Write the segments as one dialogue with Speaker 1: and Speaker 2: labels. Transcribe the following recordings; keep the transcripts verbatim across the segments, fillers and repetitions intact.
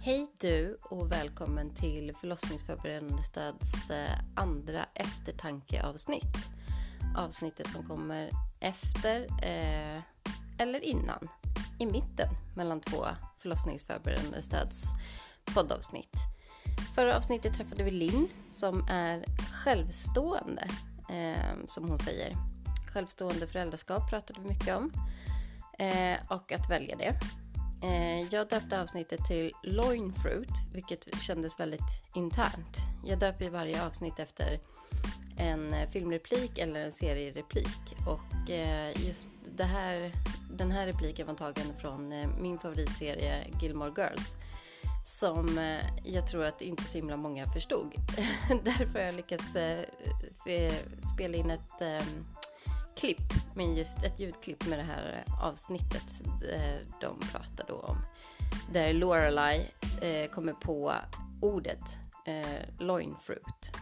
Speaker 1: Hej du och välkommen till förlossningsförberedande stöds andra eftertankeavsnitt. Avsnittet som kommer efter eh, eller innan, i mitten mellan två förlossningsförberedande stöds poddavsnitt. Förra avsnittet träffade vi Linn som är självstående, eh, som hon säger. Självstående föräldraskap pratade vi mycket om eh, och att välja det. Jag döpte avsnittet till Loin Fruit, vilket kändes väldigt internt. Jag döper ju varje avsnitt efter en filmreplik eller en seriereplik. Och just det här, den här repliken var tagen från min favoritserie Gilmore Girls. Som jag tror att inte så himla många förstod. Därför har jag lyckats spela in ett klipp, men just ett ljudklipp med det här avsnittet där de pratar då om där Lorelai eh, kommer på ordet eh, loin fruit.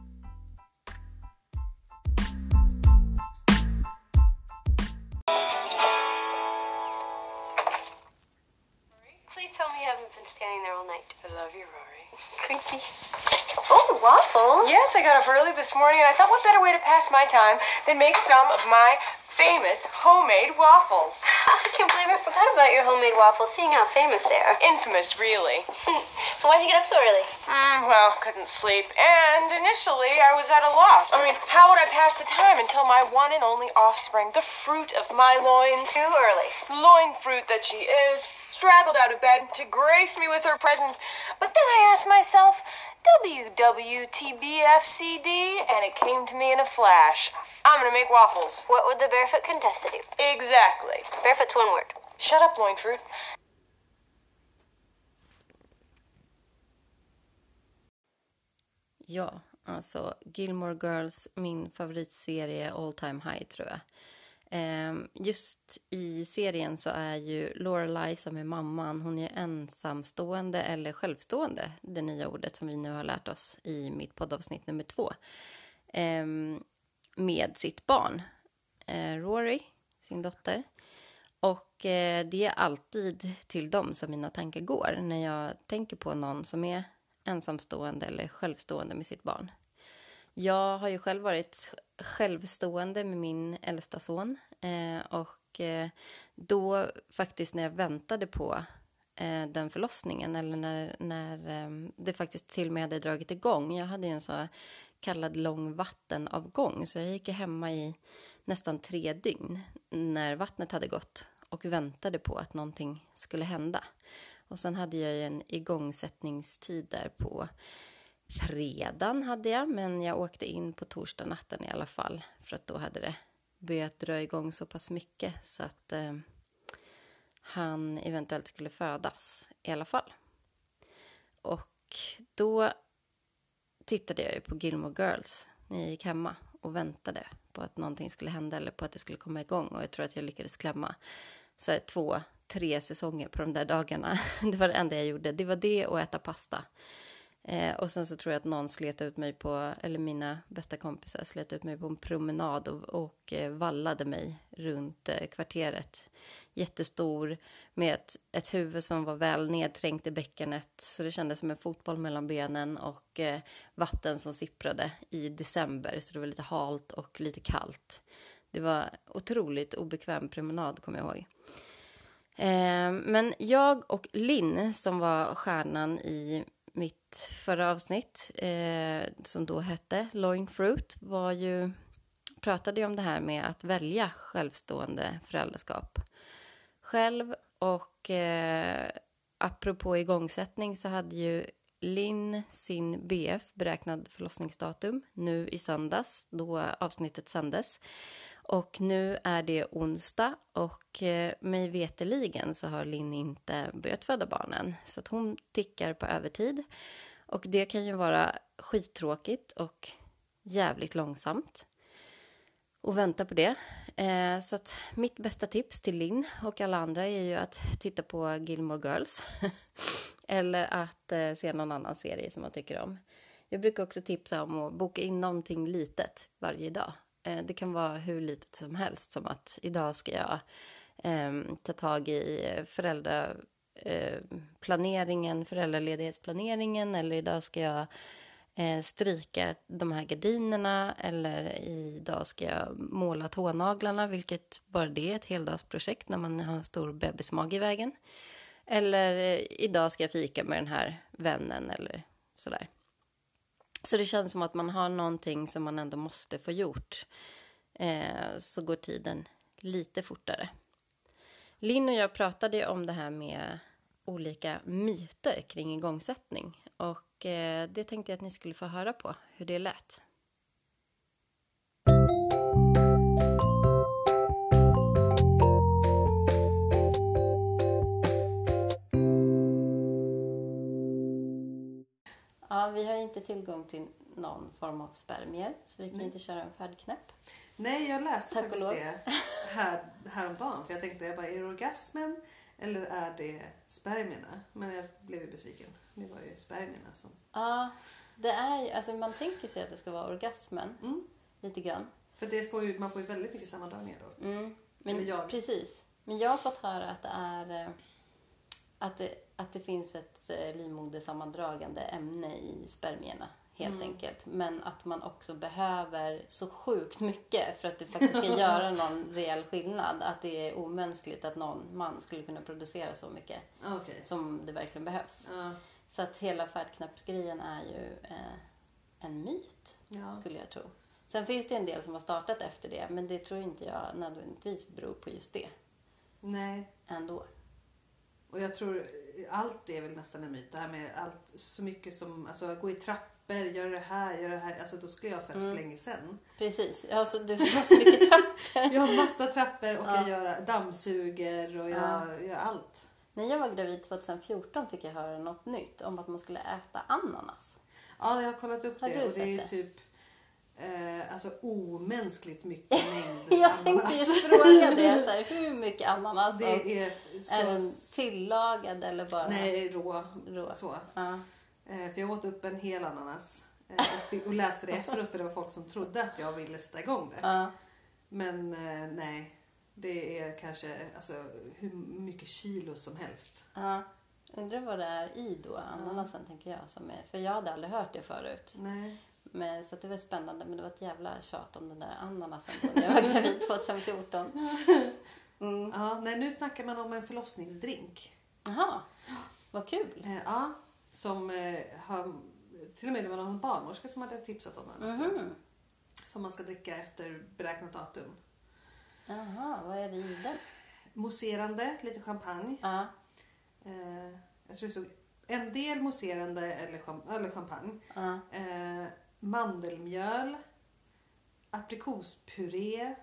Speaker 2: Please tell me you haven't been standing there all night.
Speaker 3: I love you, Rory.
Speaker 2: Creepy. Oh, waffles.
Speaker 3: Yes, I got up early this morning, and I thought what better way to pass my time than make some of my famous homemade waffles.
Speaker 2: I can't believe I forgot about your homemade waffles, seeing how famous they are.
Speaker 3: Infamous, really.
Speaker 2: So why'd you get up so early?
Speaker 3: Mm, well, couldn't sleep, and initially I was at a loss. I mean, how would I pass the time until my one and only offspring, the fruit of my loins,
Speaker 2: Too early.
Speaker 3: loin fruit that she is, straggled out of bed to grace me with her presence. But then I asked myself, W W T B F C D, and it came to me in a flash. I'm gonna make waffles.
Speaker 2: What would the barefoot contessa do?
Speaker 3: Exactly.
Speaker 2: Barefoot's one word.
Speaker 3: Shut up, loin fruit.
Speaker 1: Ja, alltså Gilmore Girls, min favoritserie all time high tror jag. Just i serien så är ju Lorelai som är mamman, hon är ensamstående eller självstående, det nya ordet som vi nu har lärt oss i mitt poddavsnitt nummer två, med sitt barn, Rory, sin dotter. Och det är alltid till dem som mina tankar går när jag tänker på någon som är ensamstående eller självstående med sitt barn. Jag har ju själv varit självstående med min äldsta son eh, och eh, då faktiskt när jag väntade på eh, den förlossningen eller när, när eh, det faktiskt till och med hade dragit igång. Jag hade ju en så kallad lång vattenavgång så jag gick hemma i nästan tre dygn när vattnet hade gått och väntade på att någonting skulle hända. Och sen hade jag ju en igångsättningstid där på fredagen hade jag, men jag åkte in på torsdag natten i alla fall. För att då hade det börjat dra igång så pass mycket så att eh, han eventuellt skulle födas i alla fall. Och då tittade jag ju på Gilmore Girls när jag gick hemma och väntade på att någonting skulle hända eller på att det skulle komma igång. Och jag tror att jag lyckades klämma så här, två, tre säsonger på de där dagarna. Det var det enda jag gjorde. Det var det och äta pasta. Eh, och sen så tror jag att någon slet ut mig på, eller mina bästa kompisar slet ut mig på en promenad och, och eh, vallade mig runt eh, kvarteret. Jättestor med ett, ett huvud som var väl nedträngt i bäckenet så det kändes som en fotboll mellan benen och eh, vatten som sipprade i december så det var lite halt och lite kallt. Det var otroligt obekväm promenad kommer jag ihåg. Eh, men jag och Linn som var stjärnan i mitt förra avsnitt eh, som då hette Loin Fruit var ju, pratade ju om det här med att välja självstående föräldraskap själv och eh, apropå igångsättning så hade ju Linn sin B F beräknad förlossningsdatum nu i söndags då avsnittet sändes. Och nu är det onsdag och eh, mig veteligen så har Linn inte börjat föda barnen. Så att hon tickar på övertid. Och det kan ju vara skittråkigt och jävligt långsamt. Och vänta på det. Eh, så att mitt bästa tips till Linn och alla andra är ju att titta på Gilmore Girls. Eller att eh, se någon annan serie som man tycker om. Jag brukar också tipsa om att boka in någonting litet varje dag. Det kan vara hur litet som helst som att idag ska jag eh, ta tag i föräldra, eh, planeringen, föräldraledighetsplaneringen, eller idag ska jag eh, stryka de här gardinerna, eller idag ska jag måla tånaglarna, vilket bara det är ett heldagsprojekt när man har en stor bebismage i vägen. Eller eh, idag ska jag fika med den här vännen eller sådär. Så det känns som att man har någonting som man ändå måste få gjort. Eh, så går tiden lite fortare. Linn och jag pratade om det här med olika myter kring igångsättning. Och eh, det tänkte jag att ni skulle få höra på hur det lät. Ja, vi har inte tillgång till någon form av spermier, så vi kan Nej. inte köra en färdknäpp.
Speaker 4: Nej, jag läste
Speaker 1: Tack
Speaker 4: faktiskt det här, häromdagen. För jag tänkte, jag bara, är det orgasmen eller är det spermierna? Men jag blev ju besviken. Det var ju spermierna som...
Speaker 1: Ja, det är ju, alltså man tänker sig att det ska vara orgasmen, mm. lite grann.
Speaker 4: För det får ju, man får ju väldigt mycket sammandragningar då.
Speaker 1: Mm. Men,
Speaker 4: eller jag.
Speaker 1: Precis. Men jag har fått höra att det är... Att det, att det finns ett livmodersammandragande ämne i spermierna, helt mm. enkelt. Men att man också behöver så sjukt mycket för att det faktiskt ska göra någon reell skillnad. Att det är omänskligt att någon man skulle kunna producera så mycket
Speaker 4: okay.
Speaker 1: som det verkligen behövs.
Speaker 4: Uh.
Speaker 1: Så att hela färdknappsgrejen är ju eh, en myt, ja. skulle jag tro. Sen finns det en del som har startat efter det, men det tror inte jag nödvändigtvis beror på just det.
Speaker 4: Nej.
Speaker 1: Ändå.
Speaker 4: Och jag tror allt är väl nästan en myt. Det här med allt så mycket som, alltså gå i trappor, gör det här, gör det här. Alltså då skulle jag ha fött mm. för länge sedan.
Speaker 1: Precis, alltså, du har så mycket trappor.
Speaker 4: Jag har massa trappor och ja. jag gör dammsuger och jag
Speaker 1: ja.
Speaker 4: gör allt.
Speaker 1: När jag var gravid tjugohundrafjorton fick jag höra något nytt om att man skulle äta ananas.
Speaker 4: Ja, jag har kollat upp
Speaker 1: har
Speaker 4: det och det är
Speaker 1: det?
Speaker 4: typ eh, alltså omänskligt mycket mängd
Speaker 1: jag ananas. Tänkte just fråga det, så här, hur mycket ananas?
Speaker 4: Det är, så...
Speaker 1: är den tillagad eller bara?
Speaker 4: Nej, rå.
Speaker 1: rå.
Speaker 4: Så.
Speaker 1: Ja.
Speaker 4: Eh, för jag åt upp en hel ananas eh, och, fick, och läste det efteråt för det var folk som trodde att jag ville sätta igång det.
Speaker 1: Ja.
Speaker 4: Men eh, nej, det är kanske alltså, hur mycket kilo som helst.
Speaker 1: Ja. Undrar vad det är i då, ananasen ja. tänker jag. Som är, för jag hade aldrig hört det förut.
Speaker 4: Nej.
Speaker 1: Men, så det var spännande, men det var ett jävla tjat om den där ananasen då när jag var gravid tjugohundrafjorton.
Speaker 4: Mm. Ja, nej, nu snackar man om en förlossningsdrink.
Speaker 1: Jaha, vad kul.
Speaker 4: Eh, ja, som eh, har, till och med det var någon barnmorska som hade tipsat om den.
Speaker 1: Mm-hmm.
Speaker 4: Som man ska dricka efter beräknat datum.
Speaker 1: Jaha, vad är det i den?
Speaker 4: Mousserande, lite champagne.
Speaker 1: Ja.
Speaker 4: Eh, jag tror det stod en del mousserande eller, champ- eller champagne.
Speaker 1: Ja.
Speaker 4: Eh, mandelmjöl, aprikospuré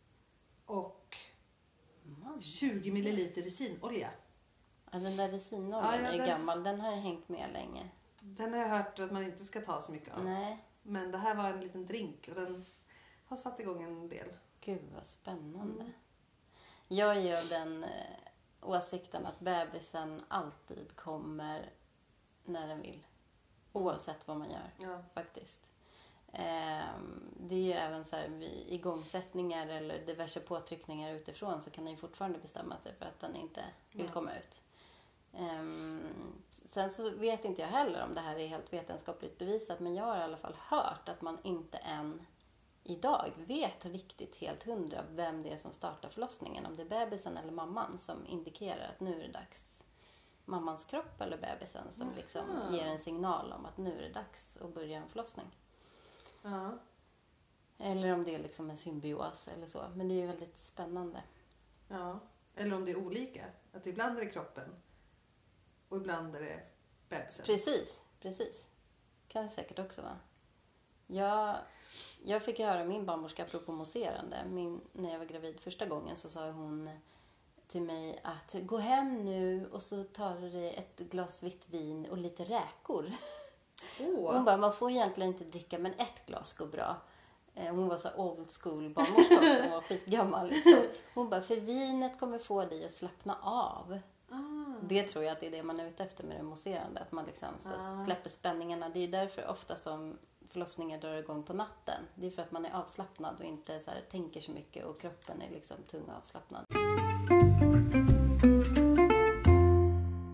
Speaker 4: och
Speaker 1: Man.
Speaker 4: tjugo milliliter resinolja.
Speaker 1: Ja, den där resinoljan ja, ja, är den, gammal. Den har jag hängt med länge.
Speaker 4: Den har jag hört att man inte ska ta så mycket av.
Speaker 1: Nej.
Speaker 4: Men det här var en liten drink och den har satt igång en del.
Speaker 1: Gud vad spännande. Mm. Jag gör den eh, åsikten att bebisen alltid kommer när den vill. Oavsett vad man gör,
Speaker 4: ja. faktiskt.
Speaker 1: Eh, det är ju även så här vid igångsättningar eller diverse påtryckningar utifrån så kan den ju fortfarande bestämma sig för att den inte vill ja. komma ut. Eh, sen så vet inte jag heller om det här är helt vetenskapligt bevisat, men jag har i alla fall hört att man inte än idag vet riktigt helt hundra vem det är som startar förlossningen. Om det är bebisen eller mamman som indikerar att nu är det dags. Mammans kropp eller bebisen som liksom Aha. ger en signal om att nu är det dags att börja en förlossning.
Speaker 4: Ja.
Speaker 1: Eller om det är liksom en symbios eller så. Men det är ju väldigt spännande.
Speaker 4: Ja, eller om det är olika. Att ibland är det kroppen och ibland är det bebisen.
Speaker 1: Precis, precis. Kan det säkert också vara. Jag, jag fick höra min barnmorska apropå mousserande. Min, när jag var gravid första gången så sa hon till mig att gå hem nu och så tar du dig ett glas vitt vin och lite räkor.
Speaker 4: Oh.
Speaker 1: Hon bara, man får egentligen inte dricka men ett glas går bra. Hon var så old school barnmorska också, hon var skitgammal. Liksom. Hon bara, för vinet kommer få dig att slappna av.
Speaker 4: Ah.
Speaker 1: Det tror jag att det är det man är ute efter med det mousserande. Att man liksom så
Speaker 4: ah.
Speaker 1: släpper spänningarna. Det är ju därför ofta som förlossningar drar igång på natten. Det är för att man är avslappnad och inte så här, tänker så mycket och kroppen är liksom tung och avslappnad.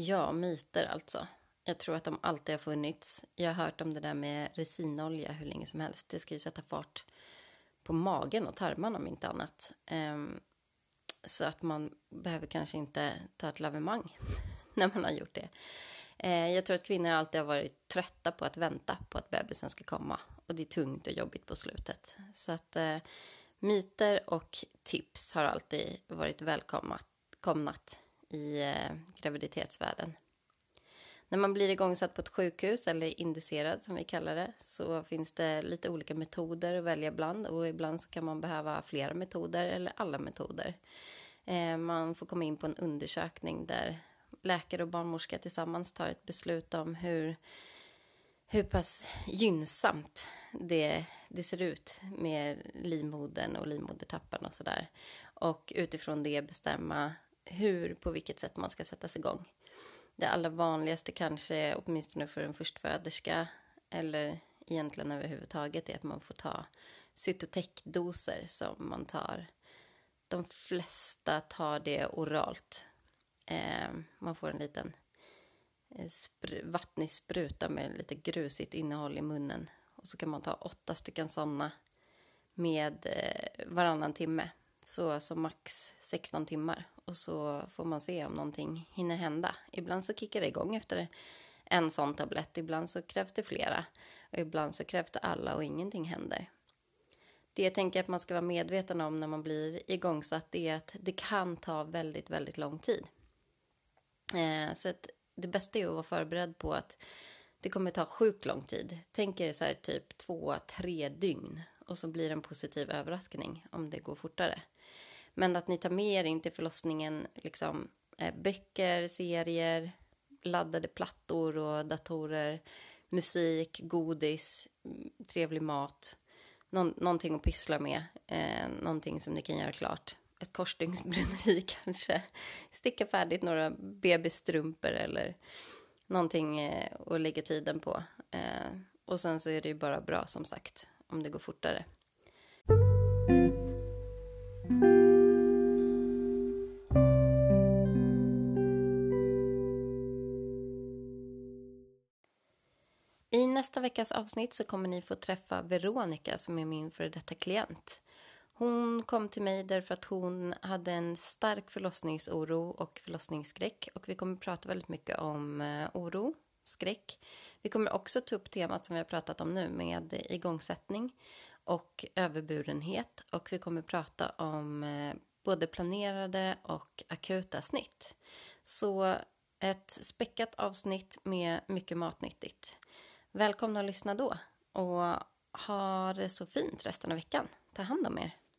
Speaker 1: Ja, myter alltså. Jag tror att de alltid har funnits. Jag har hört om det där med resinolja hur länge som helst. Det ska ju sätta fart på magen och tarmarna om inte annat. Um, så att man behöver kanske inte ta ett lavemang när man har gjort det. Uh, jag tror att kvinnor alltid har varit trötta på att vänta på att bebisen ska komma. Och det är tungt och jobbigt på slutet. Så att uh, myter och tips har alltid varit välkomnat i uh, graviditetsvärlden. När man blir igångsatt på ett sjukhus eller inducerad som vi kallar det så finns det lite olika metoder att välja bland och ibland så kan man behöva flera metoder eller alla metoder. Eh, man får komma in på en undersökning där läkare och barnmorska tillsammans tar ett beslut om hur, hur pass gynnsamt det, det ser ut med livmodern och livmodertappen och sådär. Och utifrån det bestämma hur, på vilket sätt man ska sättas igång. Det allra vanligaste kanske, åtminstone för en förstföderska eller egentligen överhuvudtaget, är att man får ta cytotec-doser som man tar. De flesta tar det oralt. Eh, man får en liten spr- vattnig spruta med lite grusigt innehåll i munnen. Och så kan man ta åtta stycken sådana med eh, varannan timme. Så som max sexton timmar. Och så får man se om någonting hinner hända. Ibland så kickar det igång efter en sån tablett. Ibland så krävs det flera. Och ibland så krävs det alla och ingenting händer. Det jag tänker att man ska vara medveten om när man blir igångsatt är att det kan ta väldigt, väldigt lång tid. Eh, så att det bästa är att vara förberedd på att det kommer ta sjukt lång tid. Tänk er så här typ två, tre dygn. Och så blir det en positiv överraskning om det går fortare. Men att ni tar med er in till förlossningen liksom, eh, böcker, serier, laddade plattor och datorer, musik, godis, trevlig mat, Någon, någonting att pyssla med, eh, någonting som ni kan göra klart. Ett korsstygnsbrynneri kanske, sticka färdigt några bebisstrumpor eller någonting eh, att lägga tiden på. Eh, och sen så är det ju bara bra som sagt om det går fortare. I nästa veckas avsnitt så kommer ni få träffa Veronica som är min före detta klient. Hon kom till mig därför att hon hade en stark förlossningsoro och förlossningsskräck. Och vi kommer prata väldigt mycket om eh, oro, skräck. Vi kommer också ta upp temat som vi har pratat om nu med igångsättning och överburenhet. Och vi kommer prata om eh, både planerade och akuta snitt. Så ett späckat avsnitt med mycket matnyttigt. Välkomna att lyssna då och ha det så fint resten av veckan. Ta hand om er.